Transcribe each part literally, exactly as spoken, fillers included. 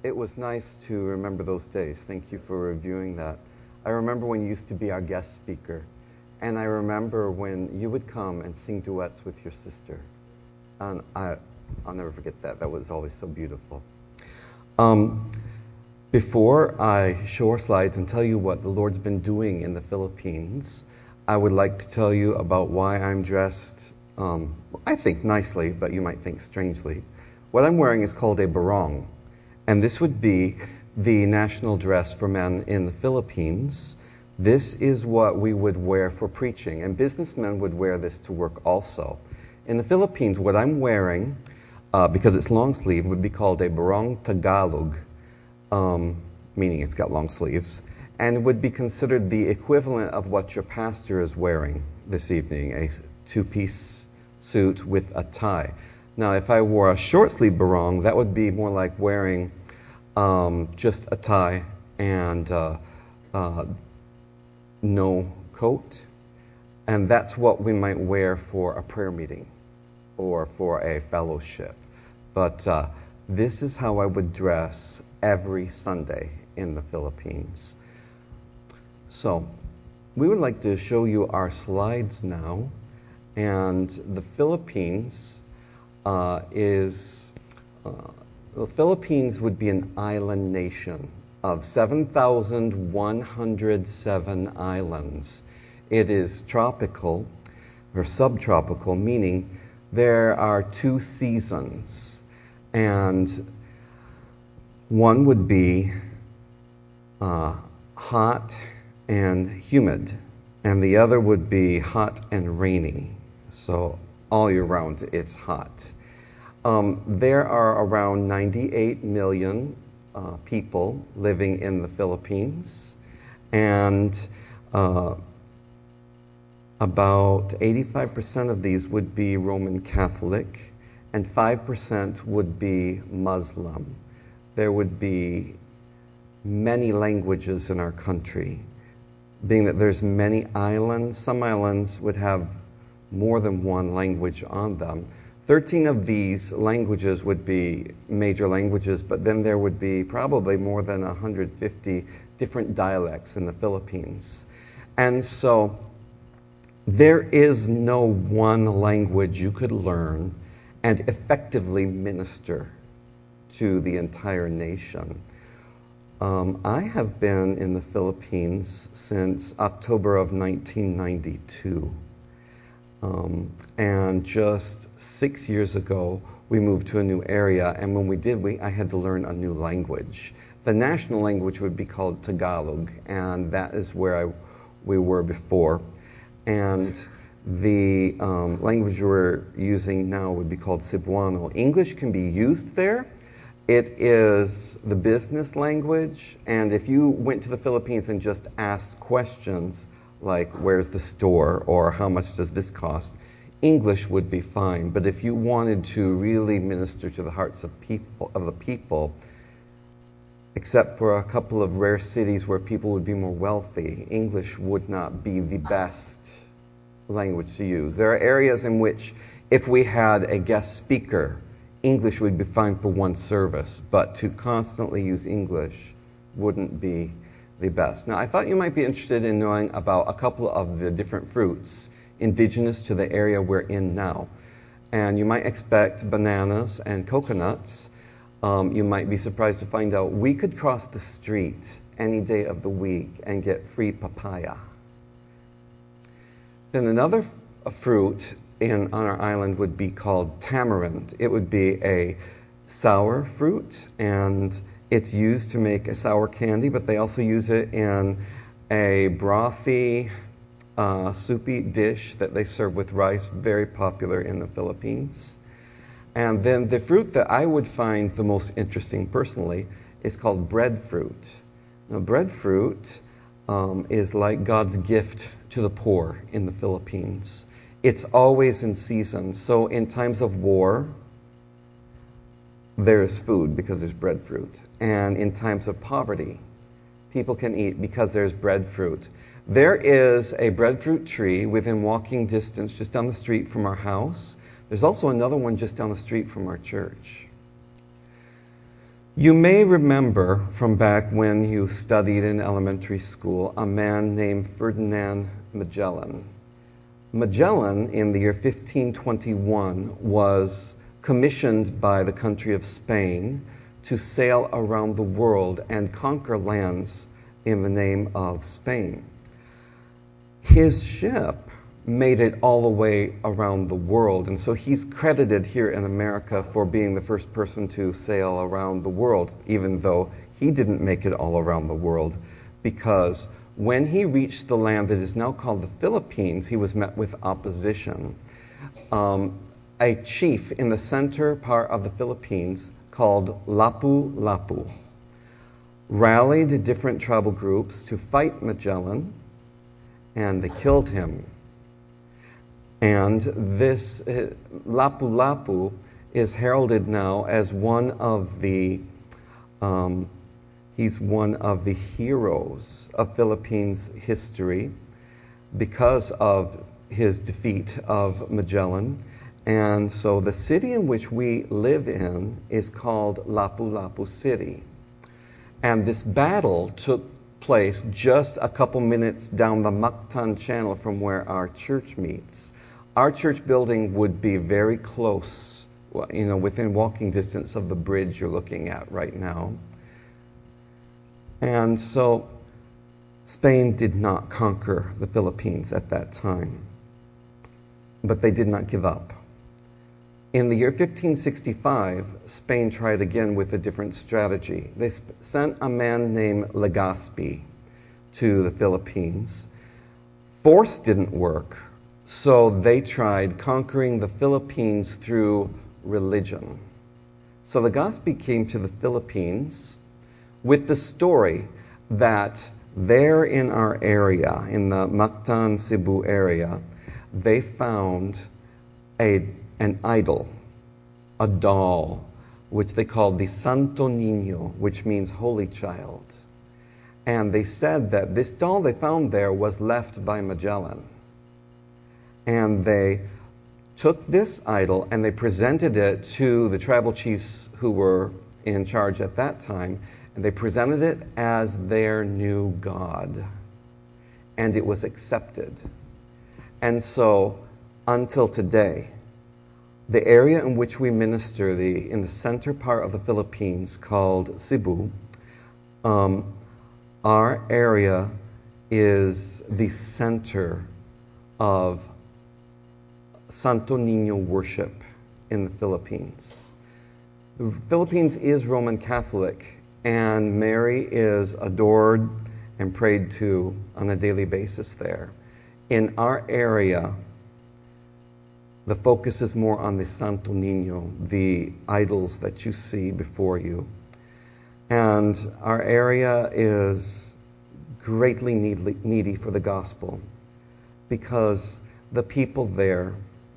it was nice to remember those days. Thank you for reviewing that. I remember when you used to be our guest speaker, and I remember when you would come and sing duets with your sister. And I, I'll never forget that. That was always so beautiful. Um, before I show our slides and tell you what the Lord's been doing in the Philippines, I would like to tell you about why I'm dressed, um, I think nicely, but you might think strangely. What I'm wearing is called a barong, and this would be the national dress for men in the Philippines. This is what we would wear for preaching, and businessmen would wear this to work also. In the Philippines, what I'm wearing, uh, because it's long sleeve, would be called a barong Tagalog, um, meaning it's got long sleeves, and would be considered the equivalent of what your pastor is wearing this evening, a two-piece suit with a tie. Now, if I wore a short-sleeve barong, that would be more like wearing um, just a tie and uh, uh, no coat. And that's what we might wear for a prayer meeting or for a fellowship. But uh, this is how I would dress every Sunday in the Philippines. So, we would like to show you our slides now. And the Philippines uh, is, uh, the Philippines would be an island nation of seven thousand one hundred seven islands. It is tropical or subtropical, meaning there are two seasons. And one would be uh, hot and humid, and the other would be hot and rainy. So all year round, it's hot. Um, there are around ninety-eight million uh, people living in the Philippines, and uh, about eighty-five percent of these would be Roman Catholic, and five percent would be Muslim. There would be many languages in our country, being that there's many islands. Some islands would have more than one language on them. thirteen of these languages would be major languages, but then there would be probably more than one hundred fifty different dialects in the Philippines. And so there is no one language you could learn and effectively minister to the entire nation. Um, I have been in the Philippines since October of nineteen ninety-two. Um, and just six years ago, we moved to a new area, and when we did, we I had to learn a new language. The national language would be called Tagalog, and that is where I, we were before. And the um, language we're using now would be called Cebuano. English can be used there. It is the business language, and if you went to the Philippines and just asked questions like, where's the store, or how much does this cost, English would be fine. But if you wanted to really minister to the hearts of people, of the people, except for a couple of rare cities where people would be more wealthy, English would not be the best language to use. There are areas in which if we had a guest speaker, English would be fine for one service, but to constantly use English wouldn't be the best. Now, I thought you might be interested in knowing about a couple of the different fruits indigenous to the area we're in now. And you might expect bananas and coconuts. Um, you might be surprised to find out we could cross the street any day of the week and get free papaya. Then another f- a fruit in on our island would be called tamarind. It would be a sour fruit, and it's used to make a sour candy, but they also use it in a brothy, uh, soupy dish that they serve with rice, very popular in the Philippines. And then the fruit that I would find the most interesting personally is called breadfruit. Now, breadfruit um, is like God's gift to the poor in the Philippines. It's always in season. So in times of war, there is food because there's breadfruit. And in times of poverty, people can eat because there's breadfruit. There is a breadfruit tree within walking distance just down the street from our house. There's also another one just down the street from our church. You may remember from back when you studied in elementary school a man named Ferdinand Magellan. Magellan, in the year fifteen twenty-one, was commissioned by the country of Spain to sail around the world and conquer lands in the name of Spain. His ship made it all the way around the world, and so he's credited here in America for being the first person to sail around the world, even though he didn't make it all around the world, because when he reached the land that is now called the Philippines, he was met with opposition. Um, a chief in the center part of the Philippines called Lapu-Lapu rallied different tribal groups to fight Magellan, and they killed him. And this uh, Lapu-Lapu is heralded now as one of the um, he's one of the heroes of Philippines history because of his defeat of Magellan. And so the city in which we live in is called Lapu-Lapu City. And this battle took place just a couple minutes down the Mactan Channel from where our church meets. Our church building would be very close, you know, within walking distance of the bridge you're looking at right now. And so Spain did not conquer the Philippines at that time, but they did not give up. In the year fifteen sixty-five, Spain tried again with a different strategy. They sp- sent a man named Legazpi to the Philippines. Force didn't work, so they tried conquering the Philippines through religion. So Legazpi came to the Philippines with the story that there in our area, in the Mactan, Cebu area, they found a an idol, a doll, which they called the Santo Niño, which means holy child. And they said that this doll they found there was left by Magellan. And they took this idol and they presented it to the tribal chiefs who were in charge at that time, and they presented it as their new god. And it was accepted. And so, until today, the area in which we minister, the in the center part of the Philippines called Cebu, um, our area is the center of Santo Niño worship in the Philippines. The Philippines is Roman Catholic, and Mary is adored and prayed to on a daily basis there. In our area, the focus is more on the Santo Niño, the idols that you see before you. And our area is greatly needy for the gospel because the people there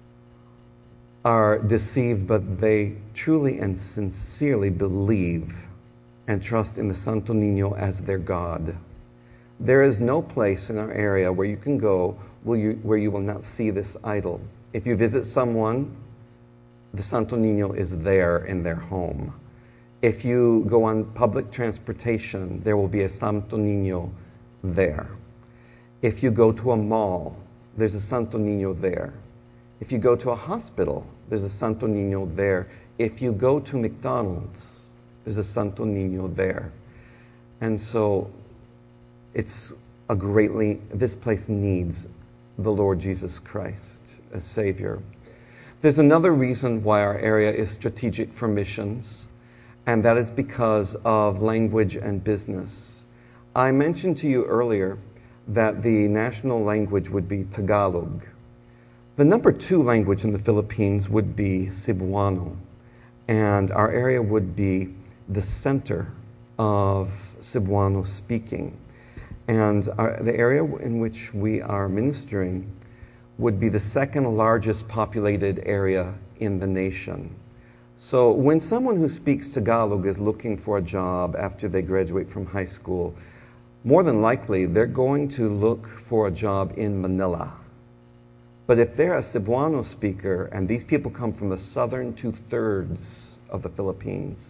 are deceived, but they truly and sincerely believe and trust in the Santo Niño as their God. There is no place in our area where you can go where you, where you will not see this idol. If you visit someone, the Santo Niño is there in their home. If you go on public transportation, there will be a Santo Niño there. If you go to a mall, there's a Santo Niño there. If you go to a hospital, there's a Santo Niño there. If you go to McDonald's, there's a Santo Niño there. And so it's a greatly, this place needs the Lord Jesus Christ as Savior. There's another reason why our area is strategic for missions, and that is because of language and business. I mentioned to you earlier that the national language would be Tagalog. The number two language in the Philippines would be Cebuano, and our area would be the center of Cebuano speaking. And our, the area in which we are ministering would be the second largest populated area in the nation. So when someone who speaks Tagalog is looking for a job after they graduate from high school, more than likely they're going to look for a job in Manila. But if they're a Cebuano speaker, and these people come from the southern two-thirds of the Philippines,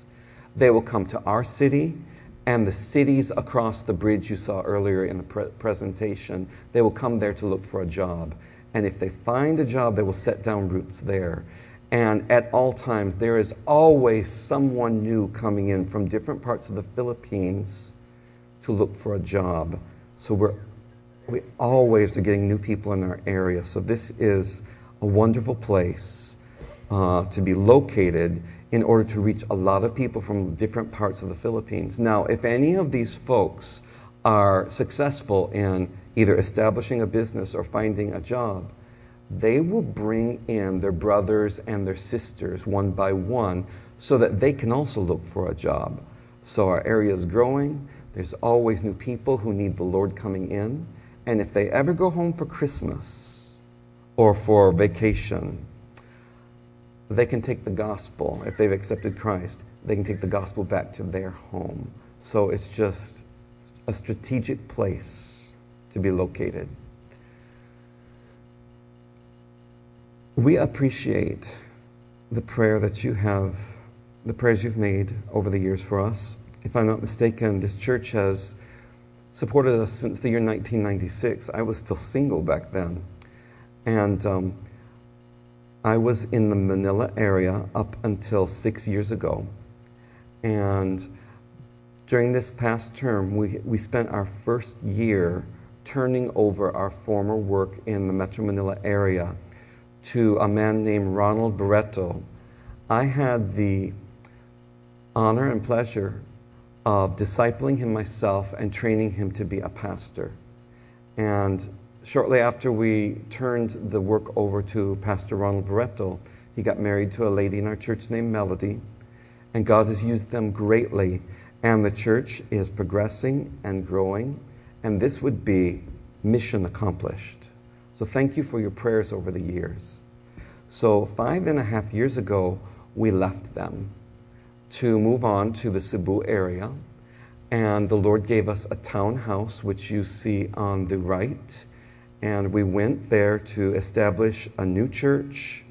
They will come to our city and the cities across the bridge you saw earlier in the pre- presentation. They will come there to look for a job. And if they find a job, they will set down roots there. And at all times, there is always someone new coming in from different parts of the Philippines to look for a job. So we're we always are getting new people in our area. So this is a wonderful place uh, to be located in order to reach a lot of people from different parts of the Philippines. Now, if any of these folks are successful in either establishing a business or finding a job, they will bring in their brothers and their sisters one by one so that they can also look for a job. So our area is growing. There's always new people who need the Lord coming in. And if they ever go home for Christmas or for vacation, they can take the gospel. If they've accepted Christ, they can take the gospel back to their home. So it's just a strategic place to be located. We appreciate the prayer that you have, the prayers you've made over the years for us. If I'm not mistaken, this church has supported us since the year nineteen ninety-six. I was still single back then. And um, I was in the Manila area up until six years ago. And during this past term, we, we spent our first year turning over our former work in the Metro Manila area to a man named Ronald Barreto. I had the honor and pleasure of discipling him myself and training him to be a pastor. And shortly after we turned the work over to Pastor Ronald Barreto, he got married to a lady in our church named Melody, and God has used them greatly, and the church is progressing and growing, and this would be mission accomplished. So thank you for your prayers over the years. So five and a half years ago, we left them to move on to the Cebu area. And the Lord gave us a townhouse, which you see on the right. And we went there to establish a new church.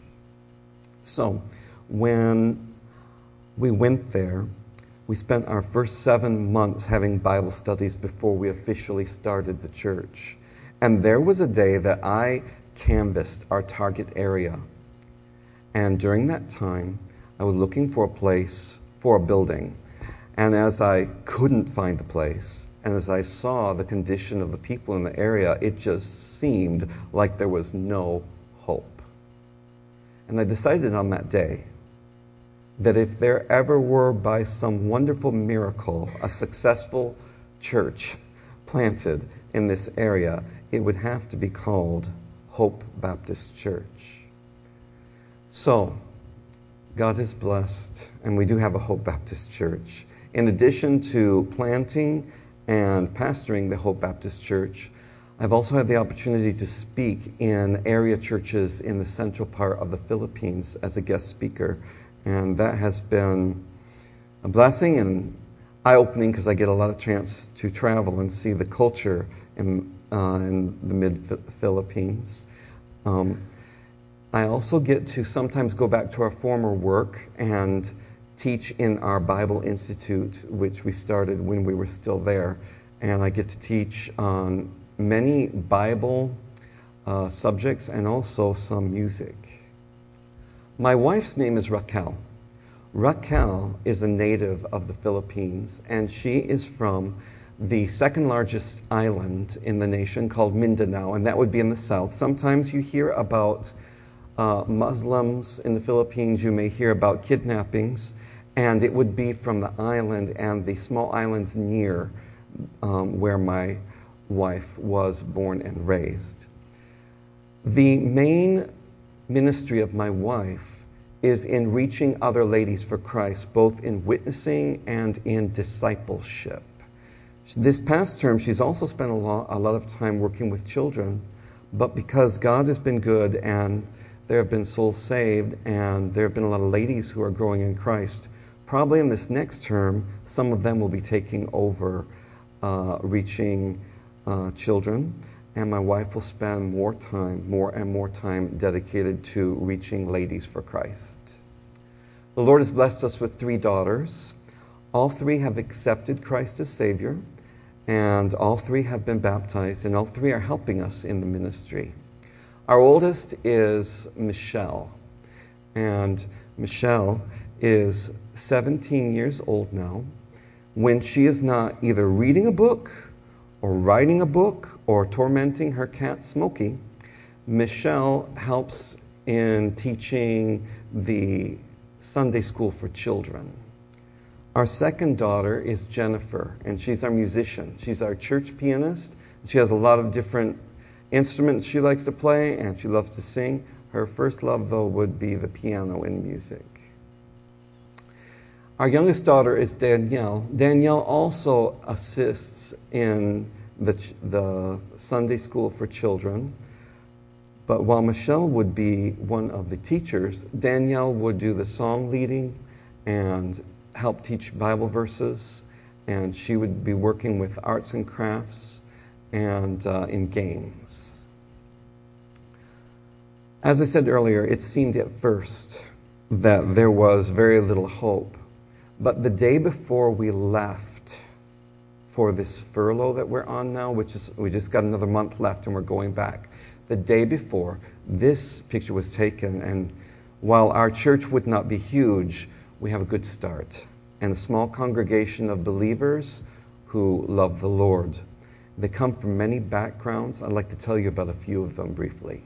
So when we went there, we spent our first seven months having Bible studies before we officially started the church. And there was a day that I canvassed our target area. And during that time, I was looking for a place for a building. And as I couldn't find a place, and as I saw the condition of the people in the area, it just seemed like there was no hope. And I decided on that day that if there ever were, by some wonderful miracle, a successful church planted in this area, it would have to be called Hope Baptist Church. So, God has blessed, and we do have a Hope Baptist Church. In addition to planting and pastoring the Hope Baptist Church, I've also had the opportunity to speak in area churches in the central part of the Philippines as a guest speaker. And that has been a blessing and eye-opening because I get a lot of chance to travel and see the culture in, uh, in the mid-Philippines. Um, I also get to sometimes go back to our former work and teach in our Bible Institute, which we started when we were still there. And I get to teach on many Bible uh, subjects and also some music. My wife's name is Raquel. Raquel is a native of the Philippines, and she is from the second largest island in the nation called Mindanao, and that would be in the south. Sometimes you hear about uh, Muslims in the Philippines, you may hear about kidnappings, and it would be from the island and the small islands near um, where my wife was born and raised. The main ministry of my wife is in reaching other ladies for Christ, both in witnessing and in discipleship. This past term, she's also spent a lot, a lot of time working with children, but because God has been good and there have been souls saved and there have been a lot of ladies who are growing in Christ, probably in this next term, some of them will be taking over uh, reaching uh, children. And my wife will spend more time, more and more time dedicated to reaching ladies for Christ. The Lord has blessed us with three daughters. All three have accepted Christ as Savior, and all three have been baptized, and all three are helping us in the ministry. Our oldest is Michelle, and Michelle is seventeen years old now. When she is not either reading a book or writing a book or tormenting her cat Smokey, Michelle helps in teaching the Sunday school for children. Our second daughter is Jennifer, and she's our musician. She's our church pianist. She has a lot of different instruments she likes to play, and she loves to sing. Her first love, though, would be the piano and music. Our youngest daughter is Danielle. Danielle also assists in the, the Sunday school for children. But while Michelle would be one of the teachers, Danielle would do the song leading and help teach Bible verses, and she would be working with arts and crafts and uh, in games. As I said earlier, it seemed at first that there was very little hope. But the day before we left for this furlough that we're on now, which is we just got another month left and we're going back, the day before, this picture was taken, and while our church would not be huge, we have a good start and a small congregation of believers who love the Lord. They come from many backgrounds. I'd like to tell you about a few of them briefly.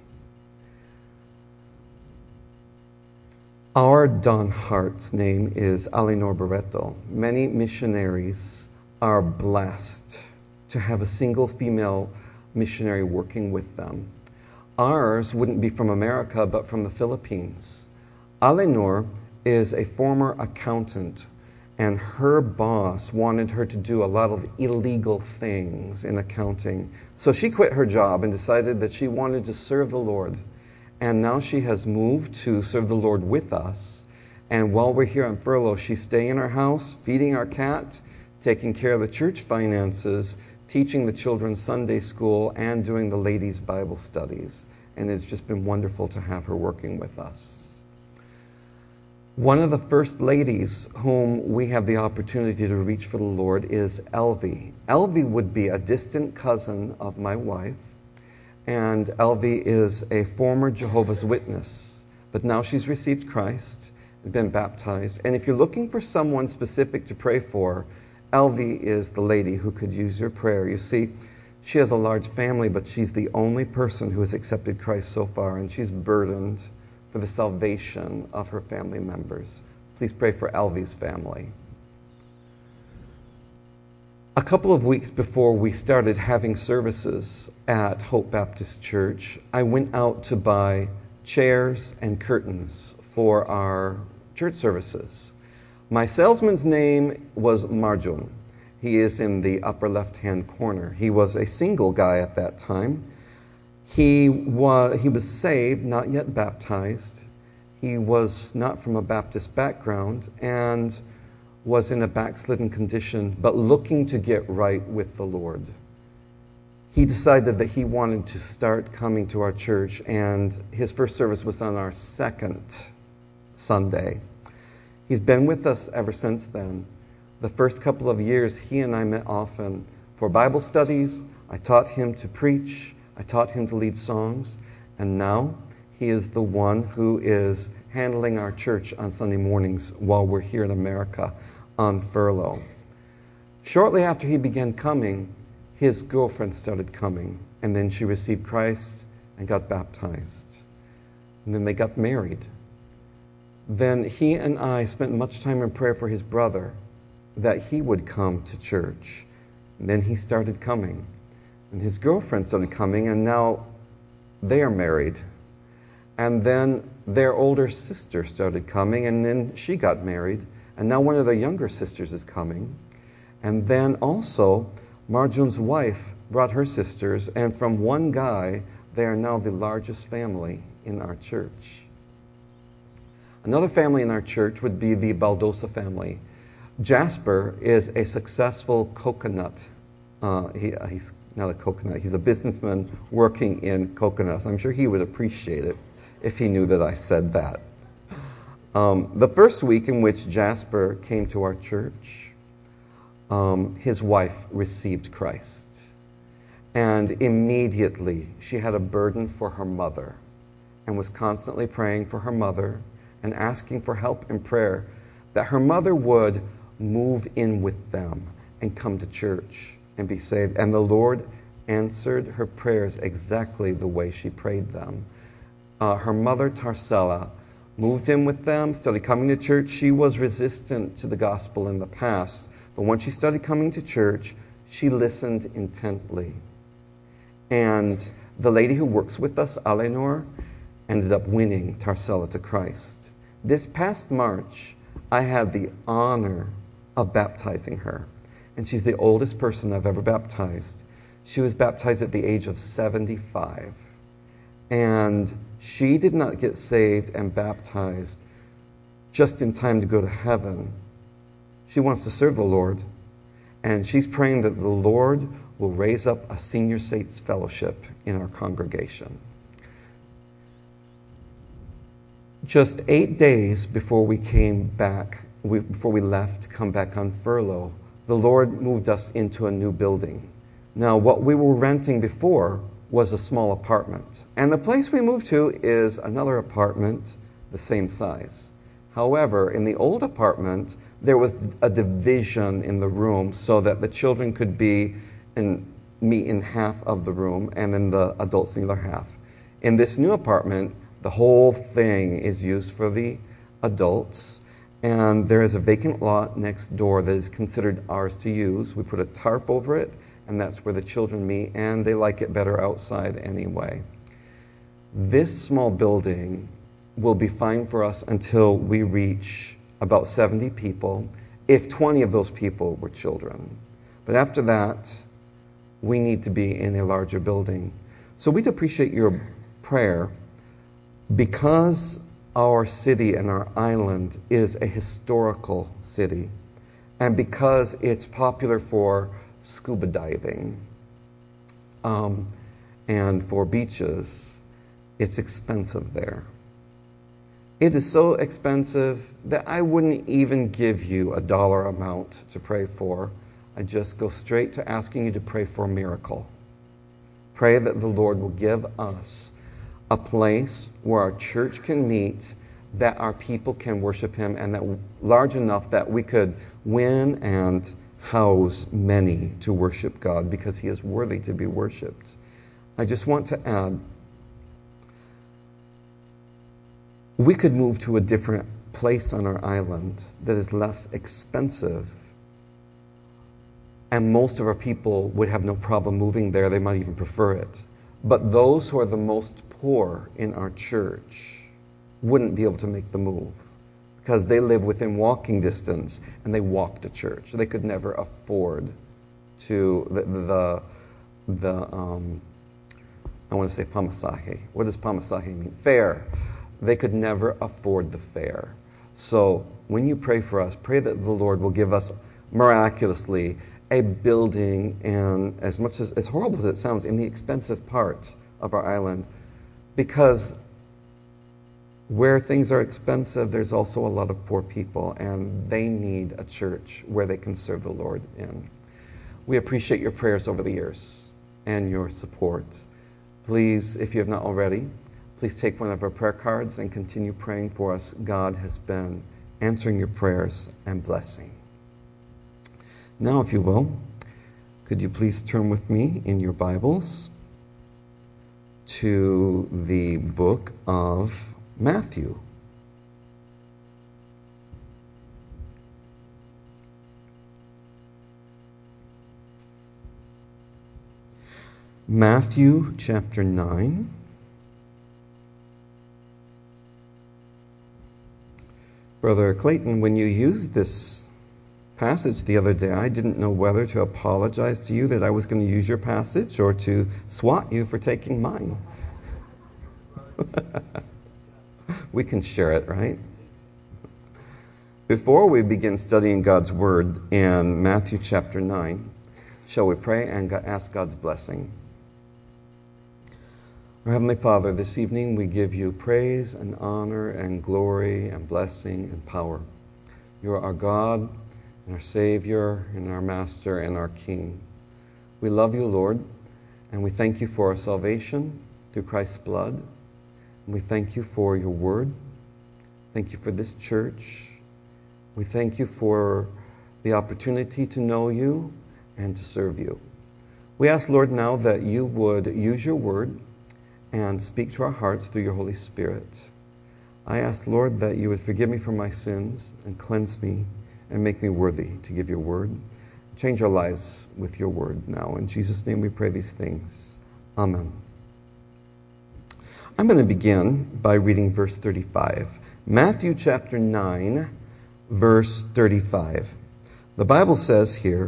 Our Don Hart's name is Alinor Barreto. Many missionaries are blessed to have a single female missionary working with them. Ours wouldn't be from America, but from the Philippines. Alinor is a former accountant, and her boss wanted her to do a lot of illegal things in accounting. So she quit her job and decided that she wanted to serve the Lord. And now she has moved to serve the Lord with us. And while we're here on furlough, she's staying in our house, feeding our cat, taking care of the church finances, teaching the children Sunday school, and doing the ladies' Bible studies. And it's just been wonderful to have her working with us. One of the first ladies whom we have the opportunity to reach for the Lord is Elvie. Elvie would be a distant cousin of my wife. And Elvie is a former Jehovah's Witness, but now she's received Christ and been baptized. And if you're looking for someone specific to pray for, Elvie is the lady who could use your prayer. You see, she has a large family, but she's the only person who has accepted Christ so far, and she's burdened for the salvation of her family members. Please pray for Elvie's family. A couple of weeks before we started having services at Hope Baptist Church, I went out to buy chairs and curtains for our church services. My salesman's name was Marjun. He is in the upper left-hand corner. He was a single guy at that time. He was, he was saved, not yet baptized. He was not from a Baptist background and was in a backslidden condition, but looking to get right with the Lord. He decided that he wanted to start coming to our church, and his first service was on our second Sunday. He's been with us ever since then. The first couple of years, he and I met often for Bible studies. I taught him to preach. I taught him to lead songs. And now he is the one who is handling our church on Sunday mornings while we're here in America on furlough. Shortly after he began coming, his girlfriend started coming, and then she received Christ and got baptized. And then they got married. Then he and I spent much time in prayer for his brother that he would come to church. And then he started coming. And his girlfriend started coming, and now they are married. And then their older sister started coming, and then she got married. And now one of their younger sisters is coming. And then also, Marjun's wife brought her sisters, and from one guy, they are now the largest family in our church. Another family in our church would be the Baldosa family. Jasper is a successful coconut. Uh, he, he's not a coconut. He's a businessman working in coconuts. I'm sure he would appreciate it if he knew that I said that. Um, the first week in which Jasper came to our church, um, his wife received Christ. And immediately she had a burden for her mother and was constantly praying for her mother and asking for help in prayer that her mother would move in with them and come to church and be saved. And the Lord answered her prayers exactly the way she prayed them. Uh, her mother, Tarsella, moved in with them, started coming to church. She was resistant to the gospel in the past, but when she started coming to church, she listened intently. And the lady who works with us, Alenor, ended up winning Tarsella to Christ. This past March, I had the honor of baptizing her. And she's the oldest person I've ever baptized. She was baptized at the age of seventy-five. And she did not get saved and baptized just in time to go to heaven. She wants to serve the Lord. And she's praying that the Lord will raise up a senior saints fellowship in our congregation. Just eight days before we came back, we, before we left to come back on furlough, the Lord moved us into a new building. Now, what we were renting before was a small apartment. And the place we moved to is another apartment the same size. However, in the old apartment, there was a division in the room so that the children could be and meet in half of the room, and then the adults in the other half. In this new apartment, the whole thing is used for the adults, and there is a vacant lot next door that is considered ours to use. We put a tarp over it, and that's where the children meet, and they like it better outside anyway. This small building will be fine for us until we reach about seventy people, if twenty of those people were children. But after that, we need to be in a larger building. So we'd appreciate your prayer, because our city and our island is a historical city, and because it's popular for scuba diving um, and for beaches, it's expensive there. It is so expensive that I wouldn't even give you a dollar amount to pray for. I just go straight to asking you to pray for a miracle. Pray that the Lord will give us a place where our church can meet, that our people can worship Him, and that large enough that we could win and house many to worship God, because He is worthy to be worshipped. I just want to add, we could move to a different place on our island that is less expensive, and most of our people would have no problem moving there. They might even prefer it. But those who are the most poor in our church wouldn't be able to make the move, because they live within walking distance and they walk to church. They could never afford to the the, the um, I want to say pamasahe. What does pamasahe mean? Fare. They could never afford the fare. So when you pray for us, pray that the Lord will give us miraculously a building, and as much as, as horrible as it sounds, in the expensive part of our island, because where things are expensive, there's also a lot of poor people, and they need a church where they can serve the Lord in. We appreciate your prayers over the years and your support. Please, if you have not already, please take one of our prayer cards and continue praying for us. God has been answering your prayers and blessing. Now, if you will, could you please turn with me in your Bibles to the book of Matthew. Matthew chapter nine. Brother Clayton, when you used this passage the other day, I didn't know whether to apologize to you that I was going to use your passage or to swat you for taking mine. We can share it, right? Before we begin studying God's Word in Matthew chapter nine, shall we pray and ask God's blessing? Our Heavenly Father, this evening we give you praise and honor and glory and blessing and power. You are our God, and our Savior, and our Master, and our King. We love you, Lord, and we thank you for our salvation through Christ's blood. And we thank you for your word. Thank you for this church. We thank you for the opportunity to know you and to serve you. We ask, Lord, now that you would use your word and speak to our hearts through your Holy Spirit. I ask, Lord, that you would forgive me for my sins and cleanse me and make me worthy to give your word. Change our lives with your word now. In Jesus' name we pray these things. Amen. I'm going to begin by reading verse thirty-five. Matthew chapter nine, verse thirty-five. The Bible says here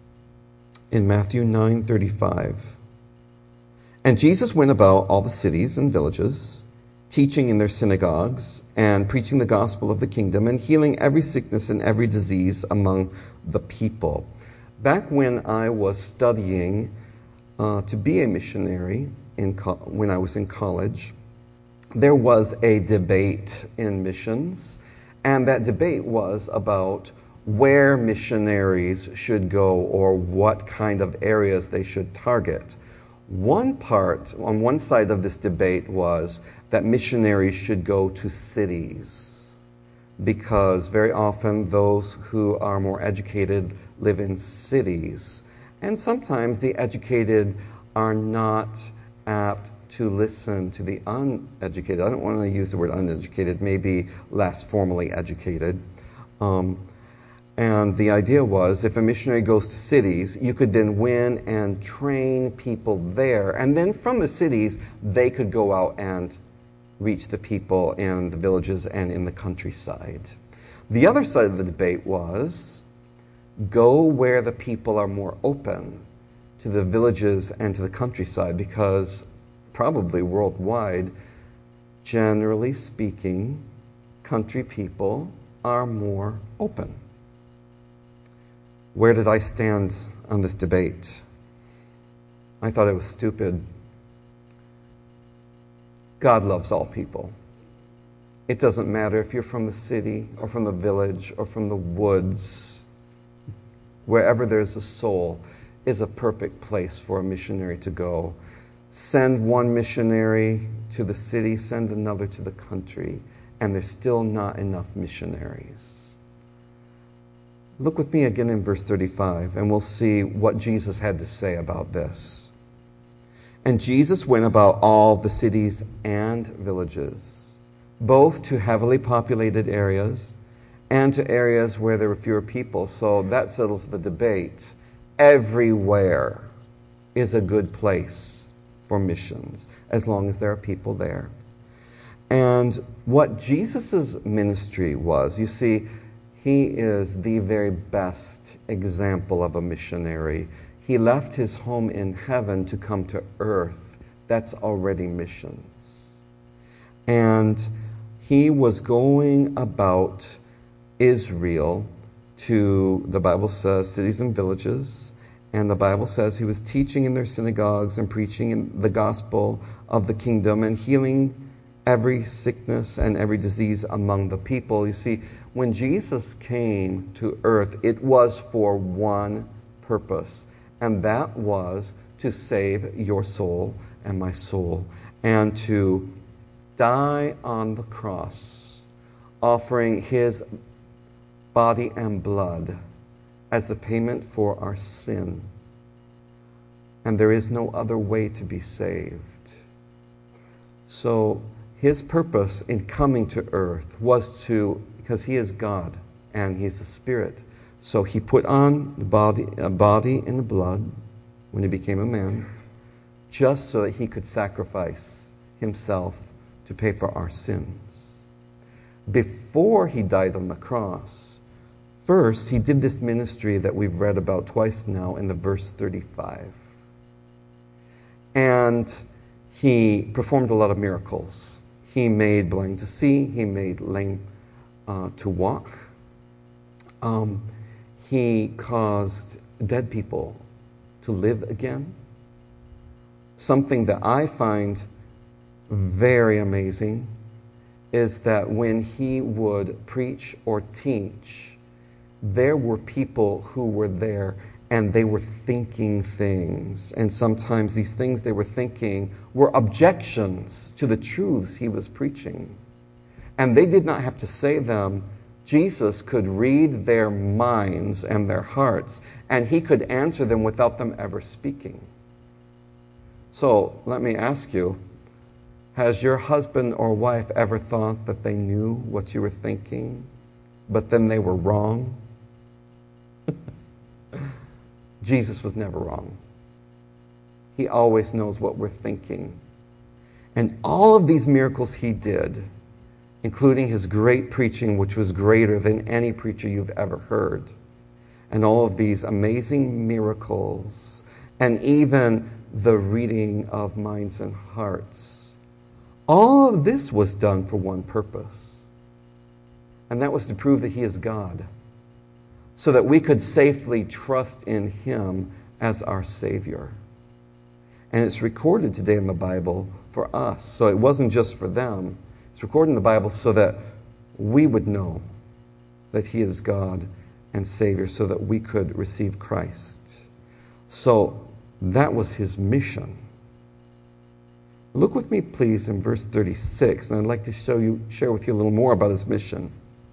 in Matthew nine thirty-five, "And Jesus went about all the cities and villages, teaching in their synagogues and preaching the gospel of the kingdom and healing every sickness and every disease among the people." Back when I was studying uh, to be a missionary in co- when I was in college, there was a debate in missions, and that debate was about where missionaries should go or what kind of areas they should target. One part, on one side of this debate, was that missionaries should go to cities because very often those who are more educated live in cities. And sometimes the educated are not apt to listen to the uneducated. I don't want to use the word uneducated, maybe less formally educated. Um, And the idea was if a missionary goes to cities, you could then win and train people there. And then from the cities, they could go out and reach the people in the villages and in the countryside. The other side of the debate was go where the people are more open to the villages and to the countryside, because probably worldwide, generally speaking, country people are more open. Where did I stand on this debate? I thought it was stupid. God loves all people. It doesn't matter if you're from the city or from the village or from the woods. Wherever there's a soul is a perfect place for a missionary to go. Send one missionary to the city, send another to the country, and there's still not enough missionaries. Look with me again in verse thirty-five, and we'll see what Jesus had to say about this. "And Jesus went about all the cities and villages, both to heavily populated areas and to areas where there were fewer people." So that settles the debate. Everywhere is a good place for missions, as long as there are people there. And what Jesus' ministry was, you see, he is the very best example of a missionary. He left his home in heaven to come to earth. That's already missions. And he was going about Israel to, the Bible says, cities and villages. And the Bible says he was teaching in their synagogues and preaching in the gospel of the kingdom and healing every sickness and every disease among the people. You see, when Jesus came to earth, it was for one purpose, and that was to save your soul and my soul, and to die on the cross, offering his body and blood as the payment for our sin. And there is no other way to be saved. So his purpose in coming to earth was to, because he is God and he's a spirit, so he put on the body, a body and the blood when he became a man, just so that he could sacrifice himself to pay for our sins. Before he died on the cross, first he did this ministry that we've read about twice now in the verse thirty-five. And he performed a lot of miracles. He made blind to see. He made lame uh, to walk. Um, he caused dead people to live again. Something that I find very amazing is that when he would preach or teach, there were people who were there and they were thinking things. And sometimes these things they were thinking were objections to the truths he was preaching. And they did not have to say them. Jesus could read their minds and their hearts, and he could answer them without them ever speaking. So let me ask you, has your husband or wife ever thought that they knew what you were thinking, but then they were wrong? Jesus was never wrong. He always knows what we're thinking. And all of these miracles he did, including his great preaching, which was greater than any preacher you've ever heard, and all of these amazing miracles, and even the reading of minds and hearts, all of this was done for one purpose, and that was to prove that he is God, so that we could safely trust in him as our Savior. And it's recorded today in the Bible for us. So it wasn't just for them. It's recorded in the Bible so that we would know that he is God and Savior, so that we could receive Christ. So that was his mission. Look with me, please, in verse thirty-six, and I'd like to show you, share with you a little more about his mission.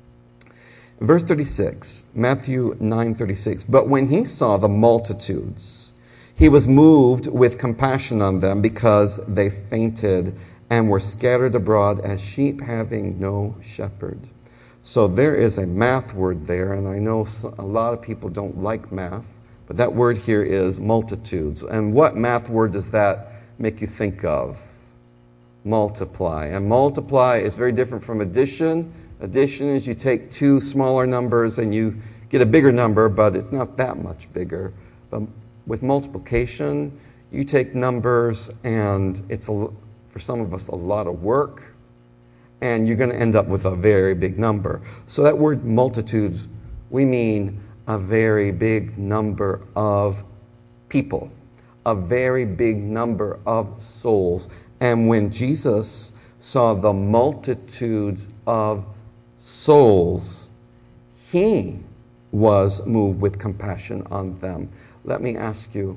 In verse thirty-six, Matthew nine thirty-six, but when he saw the multitudes, he was moved with compassion on them, because they fainted and were scattered abroad as sheep having no shepherd. So there is a math word there, and I know a lot of people don't like math, but that word here is multitudes. And what math word does that make you think of? Multiply. And multiply is very different from addition. Addition is you take two smaller numbers and you get a bigger number, but it's not that much bigger. But with multiplication, you take numbers and it's, a, for some of us, a lot of work, and you're going to end up with a very big number. So that word multitudes, we mean a very big number of people, a very big number of souls. And when Jesus saw the multitudes of souls, he was moved with compassion on them. Let me ask you,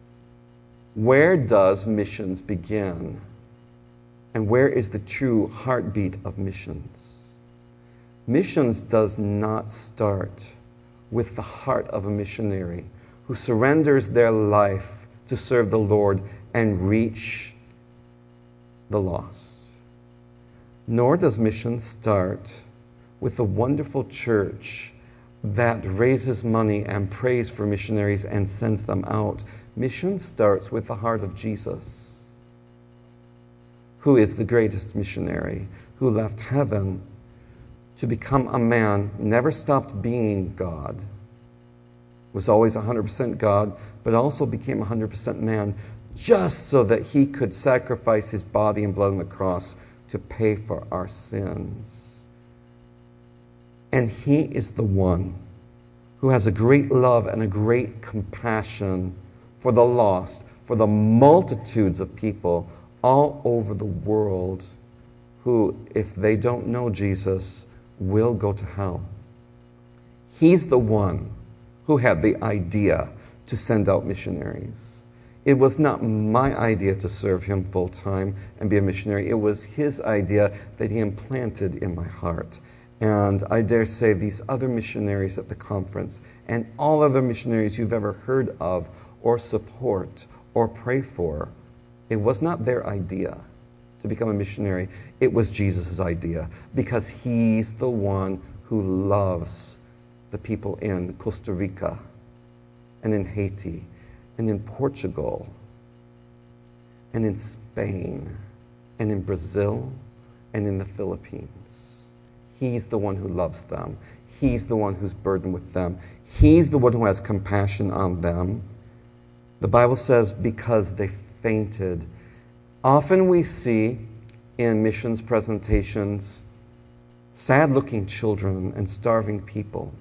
where does missions begin? And where is the true heartbeat of missions? Missions does not start with the heart of a missionary who surrenders their life to serve the Lord and reach the lost. Nor does mission start with a wonderful church that raises money and prays for missionaries and sends them out. Mission starts with the heart of Jesus, who is the greatest missionary, who left heaven to become a man, never stopped being God, was always one hundred percent God, but also became one hundred percent man, just so that he could sacrifice his body and blood on the cross to pay for our sins. And he is the one who has a great love and a great compassion for the lost, for the multitudes of people all over the world who, if they don't know Jesus, will go to hell. He's the one who had the idea to send out missionaries. It was not my idea to serve him full time and be a missionary. It was his idea that he implanted in my heart. And I dare say these other missionaries at the conference and all other missionaries you've ever heard of or support or pray for, it was not their idea to become a missionary. It was Jesus' idea, because he's the one who loves the people in Costa Rica and in Haiti and in Portugal and in Spain and in Brazil and in the Philippines. He's the one who loves them. He's the one who's burdened with them. He's the one who has compassion on them. The Bible says, because they fainted. Often we see in missions presentations sad-looking children and starving people.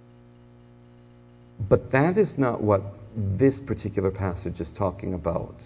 But that is not what this particular passage is talking about.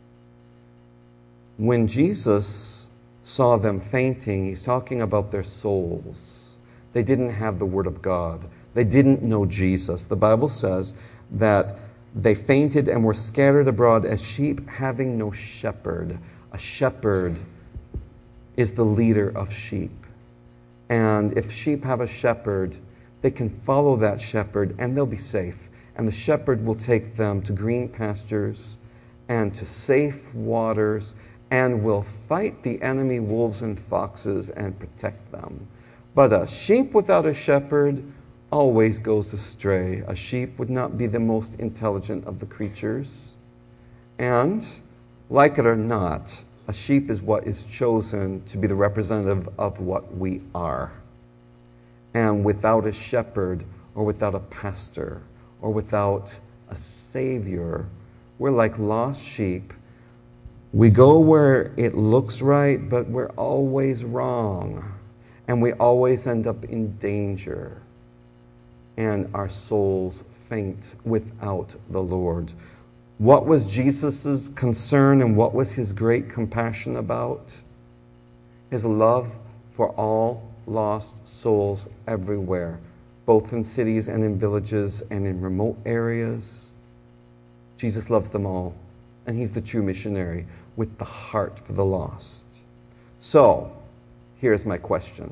When Jesus saw them fainting, he's talking about their souls. They didn't have the Word of God. They didn't know Jesus. The Bible says that they fainted and were scattered abroad as sheep having no shepherd. A shepherd is the leader of sheep. And if sheep have a shepherd, they can follow that shepherd and they'll be safe. And the shepherd will take them to green pastures and to safe waters and will fight the enemy wolves and foxes and protect them. But a sheep without a shepherd always goes astray. A sheep would not be the most intelligent of the creatures. And, like it or not, a sheep is what is chosen to be the representative of what we are. And without a shepherd, or without a pastor, or without a savior, we're like lost sheep. We go where it looks right, but we're always wrong. And we always end up in danger. And our souls faint without the Lord. What was Jesus' concern and what was his great compassion about? His love for all lost souls everywhere, both in cities and in villages and in remote areas. Jesus loves them all, and he's the true missionary with the heart for the lost. So, here's my question.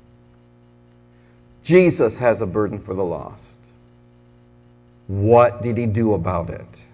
Jesus has a burden for the lost. What did he do about it?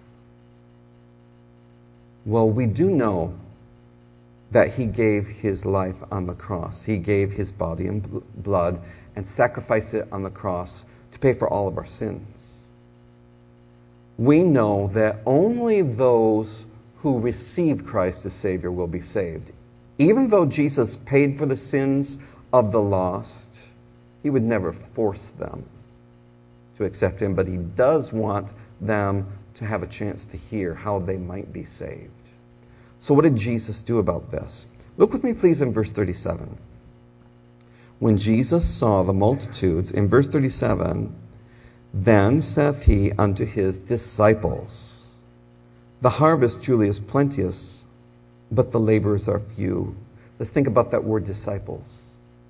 Well, we do know that he gave his life on the cross. He gave his body and bl- blood and sacrificed it on the cross to pay for all of our sins. We know that only those who receive Christ as Savior will be saved. Even though Jesus paid for the sins of the lost, he would never force them to accept him, but he does want them to have a chance to hear how they might be saved. So what did Jesus do about this? Look with me, please, in verse thirty-seven. When Jesus saw the multitudes, in verse thirty-seven, then saith he unto his disciples, the harvest truly is plenteous, but the laborers are few. Let's think about that word disciples.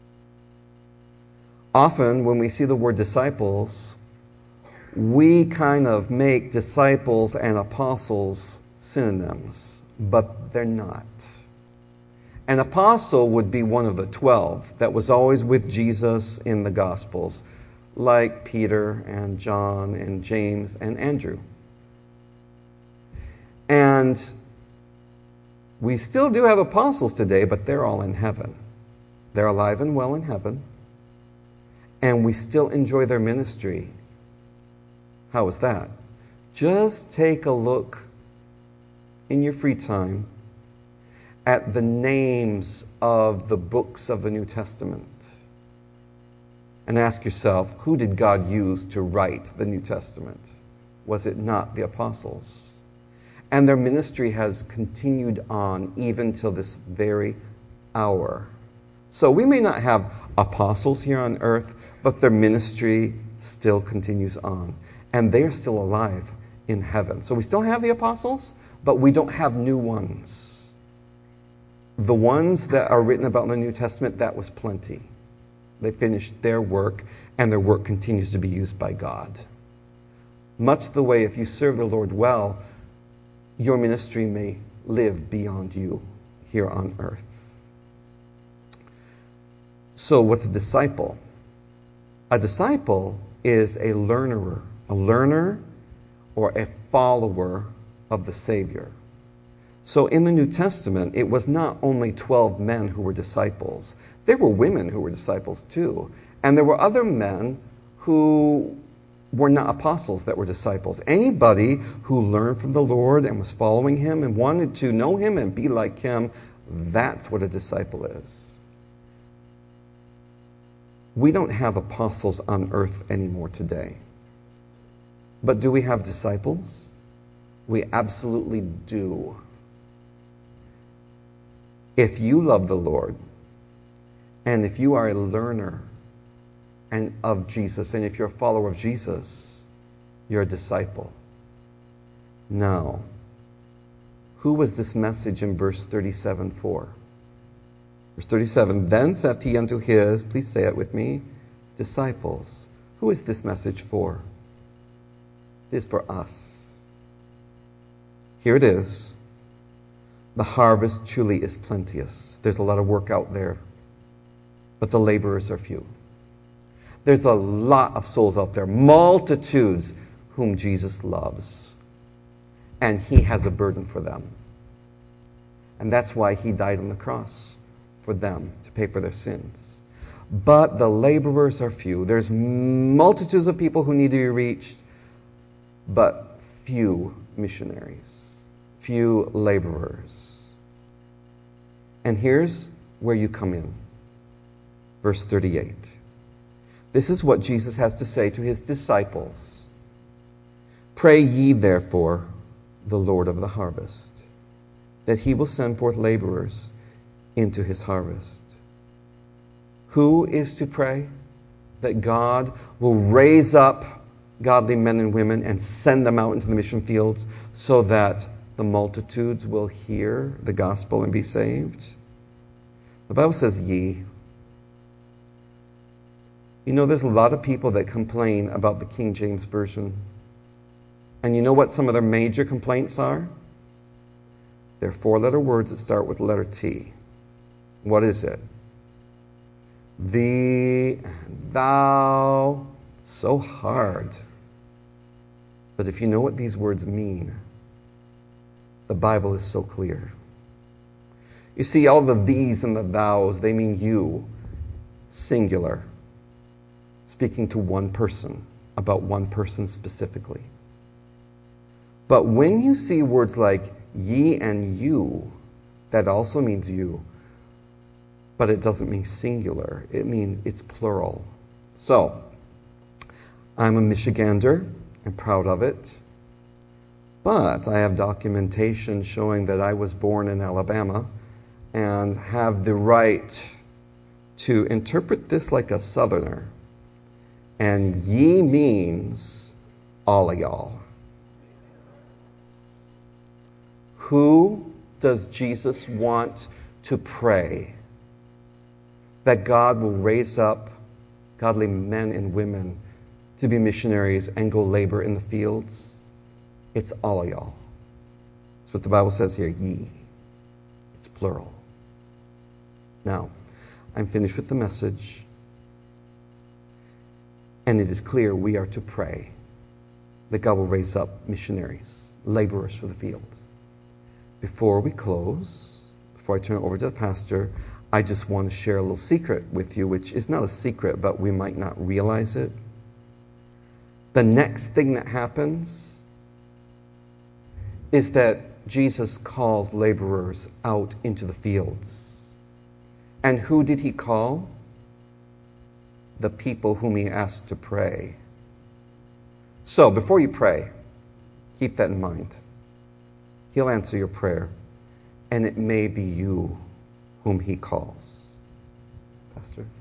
Often when we see the word disciples, we kind of make disciples and apostles synonyms, but they're not. An apostle would be one of the twelve that was always with Jesus in the Gospels, like Peter and John and James and Andrew. And we still do have apostles today, but they're all in heaven. They're alive and well in heaven. And we still enjoy their ministry. How is that? Just take a look in your free time at the names of the books of the New Testament and ask yourself, who did God use to write the New Testament? Was it not the apostles? And their ministry has continued on even till this very hour. So we may not have apostles here on earth, but their ministry still continues on. And they are still alive in heaven. So we still have the apostles, but we don't have new ones. The ones that are written about in the New Testament, that was plenty. They finished their work, and their work continues to be used by God. Much the way, if you serve the Lord well, your ministry may live beyond you here on earth. So what's a disciple? A disciple is a learner, a learner or a follower of the Savior. So in the New Testament, it was not only twelve men who were disciples. There were women who were disciples too. And there were other men who were not apostles that were disciples. Anybody who learned from the Lord and was following him and wanted to know him and be like him, that's what a disciple is. We don't have apostles on earth anymore today. But do we have disciples? We absolutely do. If you love the Lord, and if you are a learner and of Jesus, and if you're a follower of Jesus, you're a disciple. Now, who was this message in verse thirty-seven for? Verse thirty-seven, then saith he unto his, please say it with me, disciples. Who is this message for? It is for us. Here it is. The harvest truly is plenteous. There's a lot of work out there, but the laborers are few. There's a lot of souls out there, multitudes whom Jesus loves, and he has a burden for them. And that's why he died on the cross, for them, to pay for their sins. But the laborers are few. There's multitudes of people who need to be reached, but few missionaries, few laborers. And here's where you come in. Verse thirty-eight. This is what Jesus has to say to his disciples. Pray ye therefore the Lord of the harvest, that he will send forth laborers into his harvest. Who is to pray? That God will raise up godly men and women and send them out into the mission fields so that the multitudes will hear the gospel and be saved. The Bible says ye. You know, there's a lot of people that complain about the King James Version. And you know what some of their major complaints are? They're four-letter words that start with the letter T. What is it? Thee, thou. So hard. But if you know what these words mean, the Bible is so clear. You see, all the these and the thous, they mean you, singular, speaking to one person, about one person specifically. But when you see words like ye and you, that also means you. But it doesn't mean singular. It means it's plural. So, I'm a Michigander. I'm proud of it. But I have documentation showing that I was born in Alabama and have the right to interpret this like a Southerner. And ye means all of y'all. Who does Jesus want to pray that God will raise up godly men and women to be missionaries and go labor in the fields? It's all of y'all. That's what the Bible says here, ye. It's plural. Now, I'm finished with the message. And it is clear we are to pray that God will raise up missionaries, laborers for the field. Before we close, before I turn it over to the pastor, I just want to share a little secret with you, which is not a secret, but we might not realize it. The next thing that happens is that Jesus calls laborers out into the fields. And who did he call? The people whom he asked to pray. So, before you pray, keep that in mind. He'll answer your prayer, and it may be you whom he calls. Pastor?